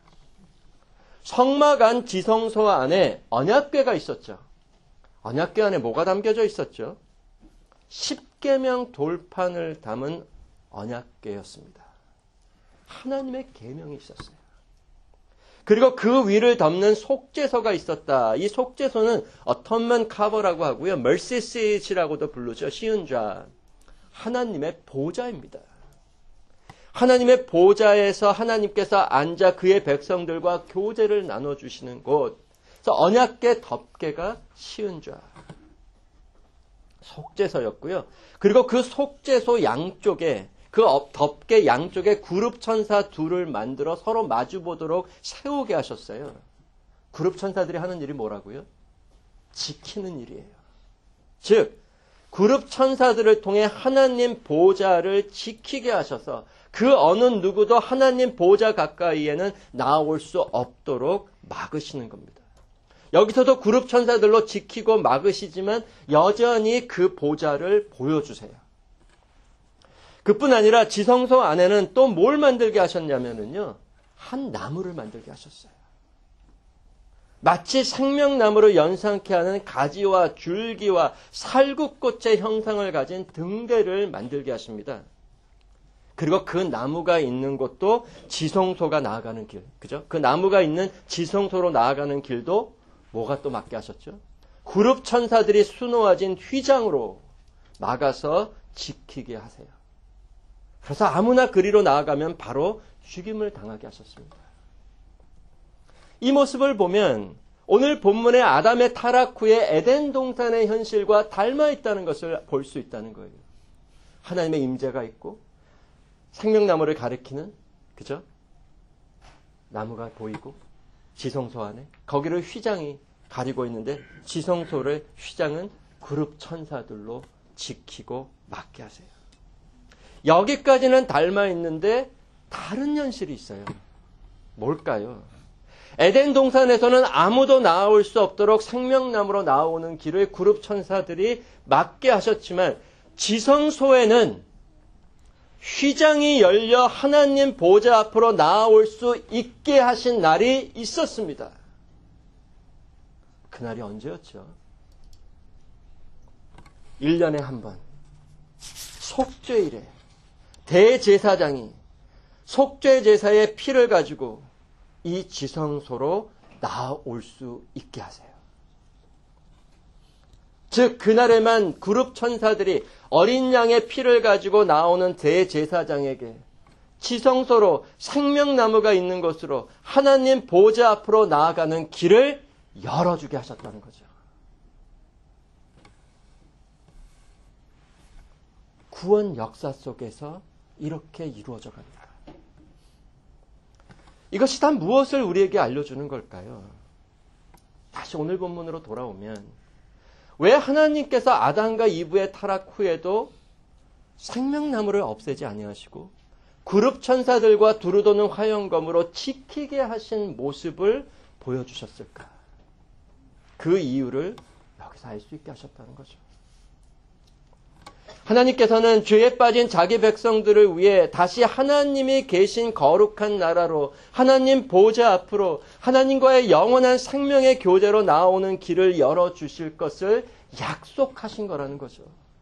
성막 안 지성소 안에 언약궤가 있었죠. 언약궤 안에 뭐가 담겨져 있었죠? 십계명 돌판을 담은 언약궤였습니다. 하나님의 계명이 있었어요. 그리고 그 위를 덮는 속죄소가 있었다. 이 속죄소는 어텀먼 카버라고 하고요. 멀시 시트라고도 부르죠. 쉬운 좌. 하나님의 보좌입니다. 하나님의 보좌에서 하나님께서 앉아 그의 백성들과 교제를 나눠주시는 곳. 그래서 언약궤 덮개가 쉬운 좌. 속죄소였고요. 그리고 그 속죄소 양쪽에 그 덮개 양쪽에 그룹 천사 둘을 만들어 서로 마주보도록 세우게 하셨어요. 그룹 천사들이 하는 일이 뭐라고요? 지키는 일이에요. 즉, 그룹 천사들을 통해 하나님 보좌를 지키게 하셔서 그 어느 누구도 하나님 보좌 가까이에는 나올 수 없도록 막으시는 겁니다. 여기서도 그룹 천사들로 지키고 막으시지만 여전히 그 보좌를 보여주세요. 그뿐 아니라 지성소 안에는 또 뭘 만들게 하셨냐면요. 한 나무를 만들게 하셨어요. 마치 생명나무를 연상케 하는 가지와 줄기와 살구꽃의 형상을 가진 등대를 만들게 하십니다. 그리고 그 나무가 있는 곳도 지성소가 나아가는 길. 그죠? 그 나무가 있는 지성소로 나아가는 길도 뭐가 또 막게 하셨죠? 그룹 천사들이 수놓아진 휘장으로 막아서 지키게 하세요. 그래서 아무나 그리로 나아가면 바로 죽임을 당하게 하셨습니다. 이 모습을 보면 오늘 본문의 아담의 타락 후에 에덴 동산의 현실과 닮아 있다는 것을 볼 수 있다는 거예요. 하나님의 임재가 있고 생명나무를 가리키는 그죠? 나무가 보이고 지성소 안에 거기를 휘장이 가리고 있는데 지성소를 휘장은 그룹 천사들로 지키고 막게 하세요. 여기까지는 닮아 있는데 다른 현실이 있어요. 뭘까요? 에덴 동산에서는 아무도 나올 수 없도록 생명나무로 나오는 길을 그룹 천사들이 막게 하셨지만 지성소에는 휘장이 열려 하나님 보좌 앞으로 나올 수 있게 하신 날이 있었습니다. 그날이 언제였죠? 1년에 한 번 속죄일에 대제사장이 속죄 제사의 피를 가지고 이 지성소로 나올 수 있게 하세요. 즉 그날에만 그룹 천사들이 어린 양의 피를 가지고 나오는 대제사장에게 지성소로 생명나무가 있는 곳으로 하나님 보좌 앞으로 나아가는 길을 열어주게 하셨다는 거죠. 구원 역사 속에서 이렇게 이루어져 갑니다. 이것이 다 무엇을 우리에게 알려주는 걸까요? 다시 오늘 본문으로 돌아오면 왜 하나님께서 아담과 이브의 타락 후에도 생명나무를 없애지 아니하시고 그룹 천사들과 두루도는 화영검으로 지키게 하신 모습을 보여주셨을까? 그 이유를 여기서 알 수 있게 하셨다는 거죠. 하나님께서는 죄에 빠진 자기 백성들을 위해 다시 하나님이 계신 거룩한 나라로 하나님 보좌 앞으로 하나님과의 영원한 생명의 교제로 나오는 길을 열어주실 것을 약속하신 거라는 거죠.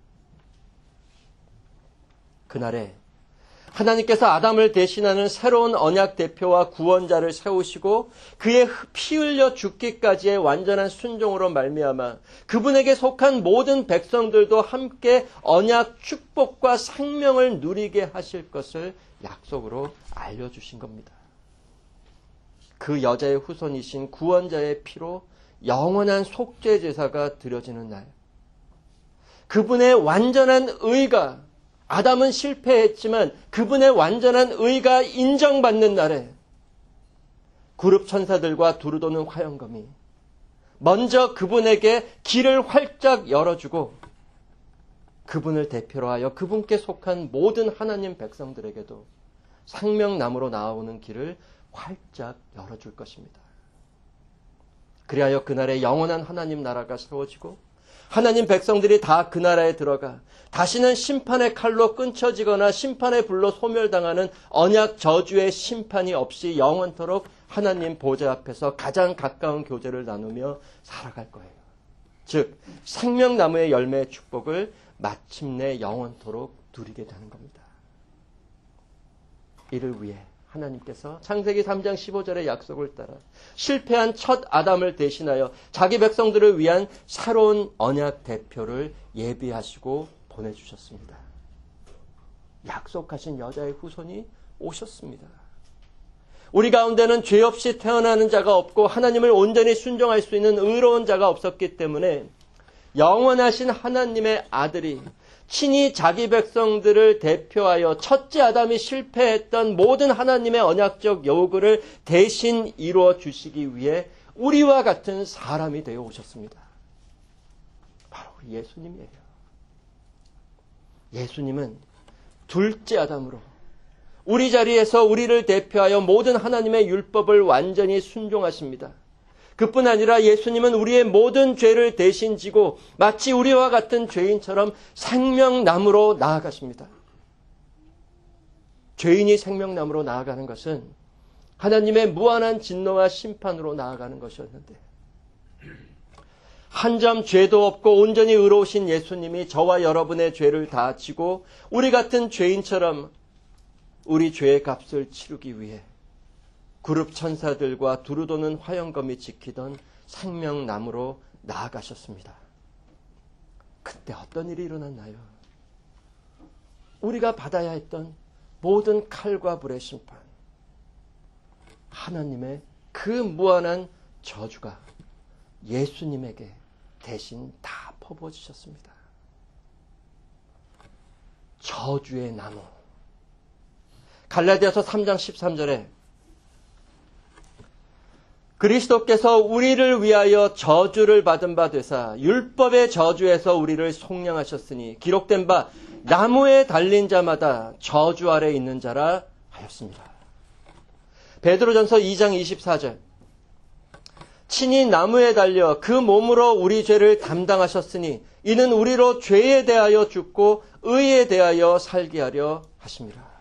그날에 하나님께서 아담을 대신하는 새로운 언약 대표와 구원자를 세우시고 그의 피 흘려 죽기까지의 완전한 순종으로 말미암아 그분에게 속한 모든 백성들도 함께 언약 축복과 생명을 누리게 하실 것을 약속으로 알려주신 겁니다. 그 여자의 후손이신 구원자의 피로 영원한 속죄 제사가 드려지는 날, 그분의 완전한 의가 아담은 실패했지만 그분의 완전한 의가 인정받는 날에 그룹 천사들과 두루도는 화영검이 먼저 그분에게 길을 활짝 열어주고 그분을 대표로 하여 그분께 속한 모든 하나님 백성들에게도 생명나무로 나오는 길을 활짝 열어줄 것입니다. 그리하여 그날에 영원한 하나님 나라가 세워지고 하나님 백성들이 다 그 나라에 들어가 다시는 심판의 칼로 끊쳐지거나 심판의 불로 소멸당하는 언약 저주의 심판이 없이 영원토록 하나님 보좌 앞에서 가장 가까운 교제를 나누며 살아갈 거예요. 즉 생명나무의 열매의 축복을 마침내 영원토록 누리게 되는 겁니다. 이를 위해 하나님께서 창세기 3장 15절의 약속을 따라 실패한 첫 아담을 대신하여 자기 백성들을 위한 새로운 언약 대표를 예비하시고 보내주셨습니다. 약속하신 여자의 후손이 오셨습니다. 우리 가운데는 죄 없이 태어나는 자가 없고 하나님을 온전히 순종할 수 있는 의로운 자가 없었기 때문에 영원하신 하나님의 아들이 친히 자기 백성들을 대표하여 첫째 아담이 실패했던 모든 하나님의 언약적 요구를 대신 이루어 주시기 위해 우리와 같은 사람이 되어 오셨습니다. 바로 예수님이에요. 예수님은 둘째 아담으로 우리 자리에서 우리를 대표하여 모든 하나님의 율법을 완전히 순종하십니다. 그뿐 아니라 예수님은 우리의 모든 죄를 대신 지고 마치 우리와 같은 죄인처럼 생명나무로 나아가십니다. 죄인이 생명나무로 나아가는 것은 하나님의 무한한 진노와 심판으로 나아가는 것이었는데 한 점 죄도 없고 온전히 의로우신 예수님이 저와 여러분의 죄를 다 지고 우리 같은 죄인처럼 우리 죄의 값을 치르기 위해 그룹 천사들과 두루도는 화영검이 지키던 생명나무로 나아가셨습니다. 그때 어떤 일이 일어났나요? 우리가 받아야 했던 모든 칼과 불의 심판, 하나님의 그 무한한 저주가 예수님에게 대신 다 퍼부어지셨습니다. 저주의 나무. 갈라디아서 3장 13절에 그리스도께서 우리를 위하여 저주를 받은 바 되사 율법의 저주에서 우리를 속량하셨으니 기록된 바 나무에 달린 자마다 저주 아래 있는 자라 하였습니다. 베드로전서 2장 24절 친히 나무에 달려 그 몸으로 우리 죄를 담당하셨으니 이는 우리로 죄에 대하여 죽고 의에 대하여 살게 하려 하십니다.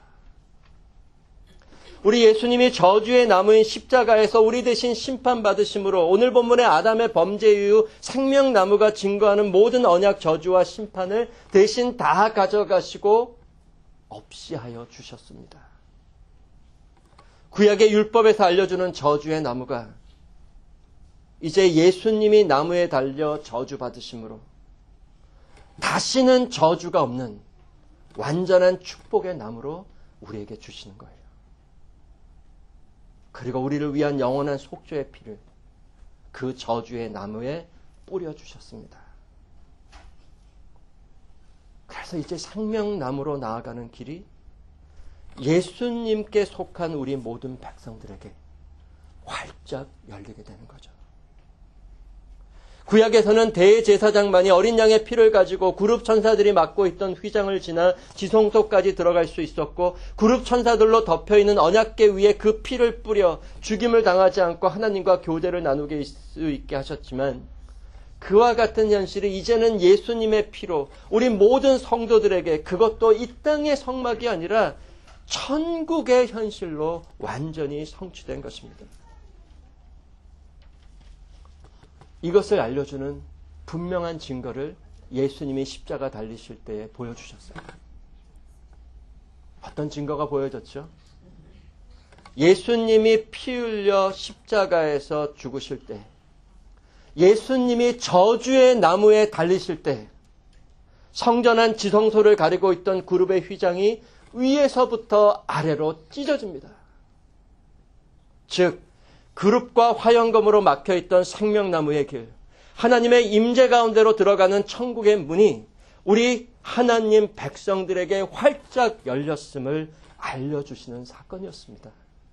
우리 예수님이 저주의 나무인 십자가에서 우리 대신 심판받으심으로 오늘 본문의 아담의 범죄 이후 생명나무가 증거하는 모든 언약 저주와 심판을 대신 다 가져가시고 없이 하여 주셨습니다. 구약의 율법에서 알려주는 저주의 나무가 이제 예수님이 나무에 달려 저주받으심으로 다시는 저주가 없는 완전한 축복의 나무로 우리에게 주시는 거예요. 그리고 우리를 위한 영원한 속죄의 피를 그 저주의 나무에 뿌려주셨습니다. 그래서 이제 생명나무로 나아가는 길이 예수님께 속한 우리 모든 백성들에게 활짝 열리게 되는 거죠. 구약에서는 대제사장만이 어린 양의 피를 가지고 그룹 천사들이 맡고 있던 휘장을 지나 지성소까지 들어갈 수 있었고 그룹 천사들로 덮여있는 언약궤 위에 그 피를 뿌려 죽임을 당하지 않고 하나님과 교제를 나누게 수 있게 하셨지만 그와 같은 현실이 이제는 예수님의 피로 우리 모든 성도들에게 그것도 이 땅의 성막이 아니라 천국의 현실로 완전히 성취된 것입니다. 이것을 알려주는 분명한 증거를 예수님이 십자가 달리실 때에 보여주셨어요. 어떤 증거가 보여졌죠? 예수님이 피 흘려 십자가에서 죽으실 때, 예수님이 저주의 나무에 달리실 때 성전 안 지성소를 가리고 있던 그룹의 휘장이 위에서부터 아래로 찢어집니다. 즉 그룹과 화영검으로 막혀있던 생명나무의 길, 하나님의 임재 가운데로 들어가는 천국의 문이 우리 하나님 백성들에게 활짝 열렸음을 알려주시는 사건이었습니다.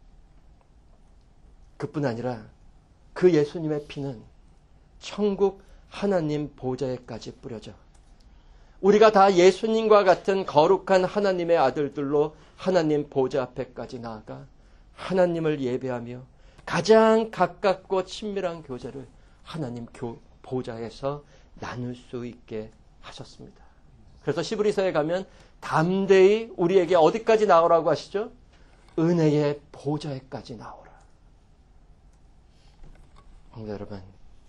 그뿐 아니라 그 예수님의 피는 천국 하나님 보좌에까지 뿌려져 우리가 다 예수님과 같은 거룩한 하나님의 아들들로 하나님 보좌 앞에까지 나아가 하나님을 예배하며 가장 가깝고 친밀한 교제를 하나님 보좌에서 나눌 수 있게 하셨습니다. 그래서 히브리서에 가면 담대히 우리에게 어디까지 나오라고 하시죠? 은혜의 보좌에까지 나오라. 성도 여러분,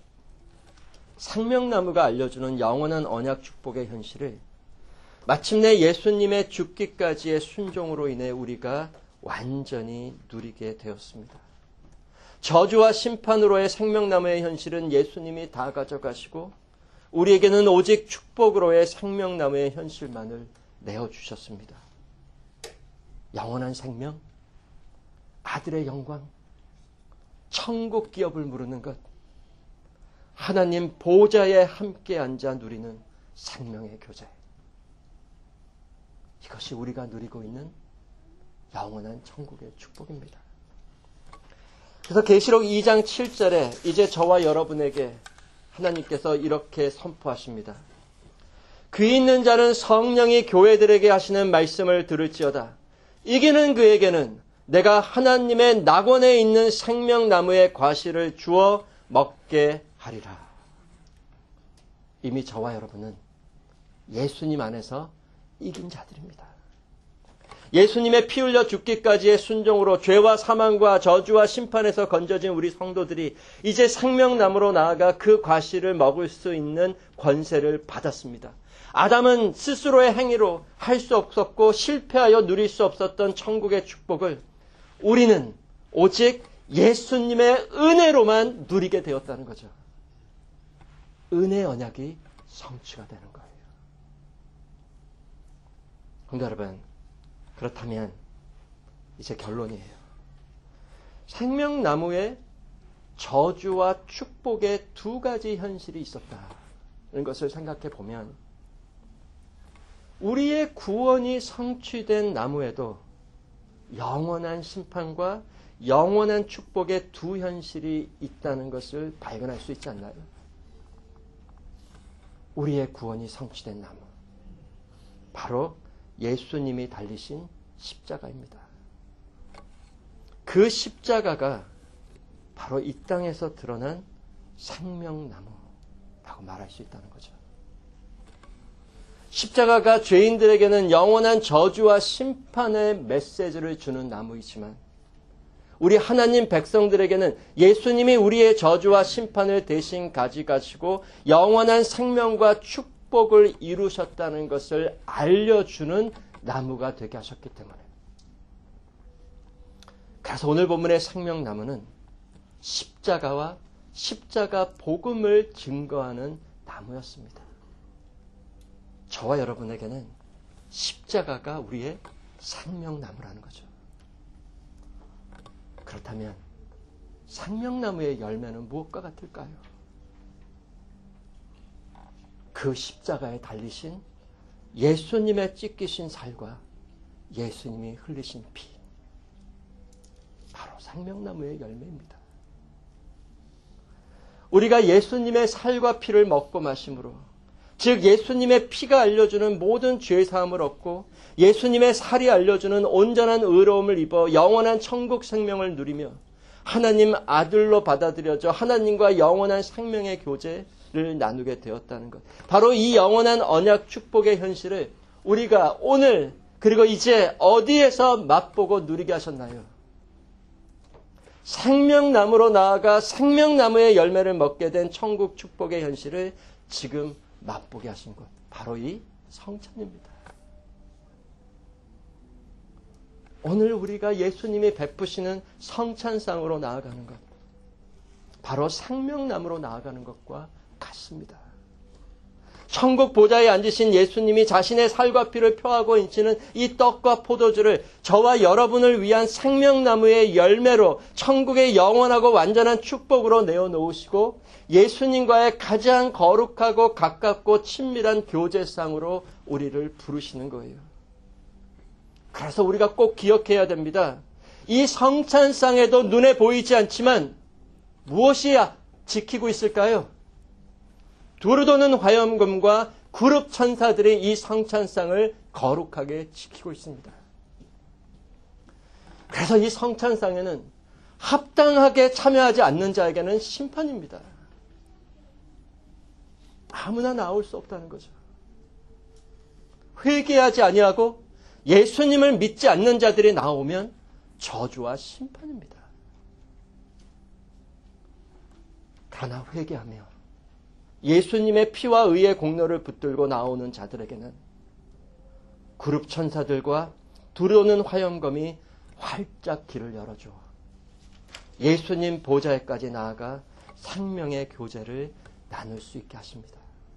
생명나무가 알려주는 영원한 언약 축복의 현실을 마침내 예수님의 죽기까지의 순종으로 인해 우리가 완전히 누리게 되었습니다. 저주와 심판으로의 생명나무의 현실은 예수님이 다 가져가시고 우리에게는 오직 축복으로의 생명나무의 현실만을 내어주셨습니다. 영원한 생명, 아들의 영광, 천국 기업을 누리는 것, 하나님 보좌에 함께 앉아 누리는 생명의 교제. 이것이 우리가 누리고 있는 영원한 천국의 축복입니다. 그래서 계시록 2장 7절에 이제 저와 여러분에게 하나님께서 이렇게 선포하십니다. 귀 있는 자는 성령이 교회들에게 하시는 말씀을 들을지어다. 이기는 그에게는 내가 하나님의 낙원에 있는 생명나무의 과실을 주어 먹게 하리라. 이미 저와 여러분은 예수님 안에서 이긴 자들입니다. 예수님의 피 흘려 죽기까지의 순종으로 죄와 사망과 저주와 심판에서 건져진 우리 성도들이 이제 생명나무로 나아가 그 과실을 먹을 수 있는 권세를 받았습니다. 아담은 스스로의 행위로 할 수 없었고 실패하여 누릴 수 없었던 천국의 축복을 우리는 오직 예수님의 은혜로만 누리게 되었다는 거죠. 은혜 언약이 성취가 되는 거예요. 성도 여러분, 그렇다면 이제 결론이에요. 생명나무에 저주와 축복의 두 가지 현실이 있었다는 것을 생각해 보면 우리의 구원이 성취된 나무에도 영원한 심판과 영원한 축복의 두 현실이 있다는 것을 발견할 수 있지 않나요? 우리의 구원이 성취된 나무, 바로 예수님이 달리신 십자가입니다. 그 십자가가 바로 이 땅에서 드러난 생명나무라고 말할 수 있다는 거죠. 십자가가 죄인들에게는 영원한 저주와 심판의 메시지를 주는 나무이지만 우리 하나님 백성들에게는 예수님이 우리의 저주와 심판을 대신 가져가시고 영원한 생명과 축복을 이루셨다는 것을 알려주는 나무가 되게 하셨기 때문에. 그래서 오늘 본문의 생명나무는 십자가와 십자가 복음을 증거하는 나무였습니다. 저와 여러분에게는 십자가가 우리의 생명나무라는 거죠. 그렇다면 생명나무의 열매는 무엇과 같을까요? 그 십자가에 달리신 예수님의 찢기신 살과 예수님이 흘리신 피, 바로 생명나무의 열매입니다. 우리가 예수님의 살과 피를 먹고 마심으로, 즉 예수님의 피가 알려주는 모든 죄사함을 얻고 예수님의 살이 알려주는 온전한 의로움을 입어 영원한 천국 생명을 누리며 하나님 아들로 받아들여져 하나님과 영원한 생명의 교제를 나누게 되었다는 것. 바로 이 영원한 언약 축복의 현실을 우리가 오늘 그리고 이제 어디에서 맛보고 누리게 하셨나요? 생명나무로 나아가 생명나무의 열매를 먹게 된 천국 축복의 현실을 지금 맛보게 하신 것, 바로 이 성찬입니다. 오늘 우리가 예수님이 베푸시는 성찬상으로 나아가는 것, 바로 생명나무로 나아가는 것과 같습니다. 천국 보좌에 앉으신 예수님이 자신의 살과 피를 표하고 인치는 이 떡과 포도주를 저와 여러분을 위한 생명나무의 열매로 천국의 영원하고 완전한 축복으로 내어놓으시고 예수님과의 가장 거룩하고 가깝고 친밀한 교제상으로 우리를 부르시는 거예요. 그래서 우리가 꼭 기억해야 됩니다. 이 성찬상에도 눈에 보이지 않지만 무엇이 지키고 있을까요? 두루 도는 화염금과 그룹 천사들이 이 성찬상을 거룩하게 지키고 있습니다. 그래서 이 성찬상에는 합당하게 참여하지 않는 자에게는 심판입니다. 아무나 나올 수 없다는 거죠. 회개하지 아니하고 예수님을 믿지 않는 자들이 나오면 저주와 심판입니다. 그러나 회개하며 예수님의 피와 의의 공로를 붙들고 나오는 자들에게는 그룹 천사들과 들어오는 화염검이 활짝 길을 열어줘 예수님 보좌에까지 나아가 생명의 교제를 나눌 수 있게 하십니다.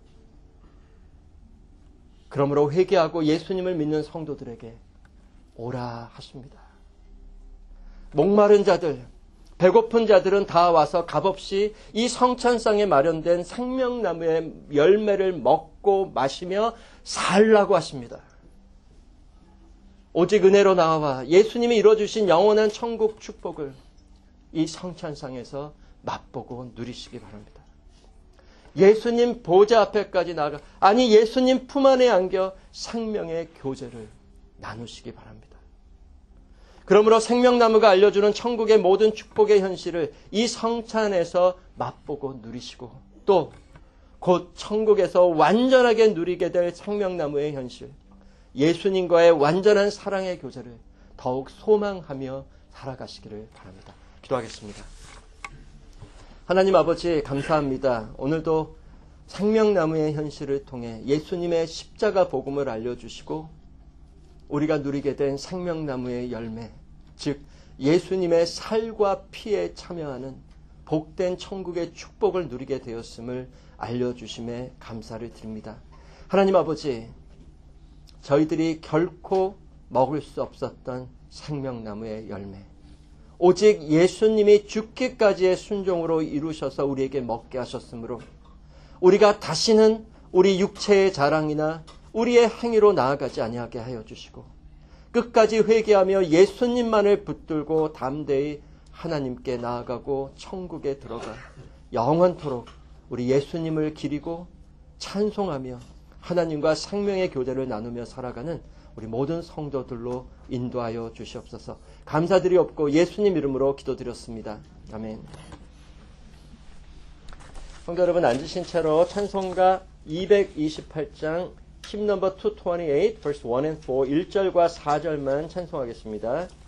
그러므로 회개하고 예수님을 믿는 성도들에게 오라 하십니다. 목마른 자들, 배고픈 자들은 다 와서 값없이 이 성찬상에 마련된 생명나무의 열매를 먹고 마시며 살라고 하십니다. 오직 은혜로 나와 예수님이 이루어주신 영원한 천국 축복을 이 성찬상에서 맛보고 누리시기 바랍니다. 예수님 보좌 앞에까지 나아가, 아니 예수님 품 안에 안겨 생명의 교제를 나누시기 바랍니다. 그러므로 생명나무가 알려주는 천국의 모든 축복의 현실을 이 성찬에서 맛보고 누리시고 또 곧 천국에서 완전하게 누리게 될 생명나무의 현실, 예수님과의 완전한 사랑의 교제를 더욱 소망하며 살아가시기를 바랍니다. 기도하겠습니다. 하나님 아버지 감사합니다. 오늘도 생명나무의 현실을 통해 예수님의 십자가 복음을 알려주시고 우리가 누리게 된 생명나무의 열매, 즉 예수님의 살과 피에 참여하는 복된 천국의 축복을 누리게 되었음을 알려주심에 감사를 드립니다. 하나님 아버지, 저희들이 결코 먹을 수 없었던 생명나무의 열매, 오직 예수님이 죽기까지의 순종으로 이루셔서 우리에게 먹게 하셨으므로 우리가 다시는 우리 육체의 자랑이나 우리의 행위로 나아가지 아니하게 하여 주시고 끝까지 회개하며 예수님만을 붙들고 담대히 하나님께 나아가고 천국에 들어가 영원토록 우리 예수님을 기리고 찬송하며 하나님과 생명의 교제를 나누며 살아가는 우리 모든 성도들로 인도하여 주시옵소서. 감사드리옵고 예수님 이름으로 기도드렸습니다. 아멘. 성도 여러분, 앉으신 채로 찬송가 228장 10 넘버 228 verse 1 and 4 1절과 4절만 찬송하겠습니다.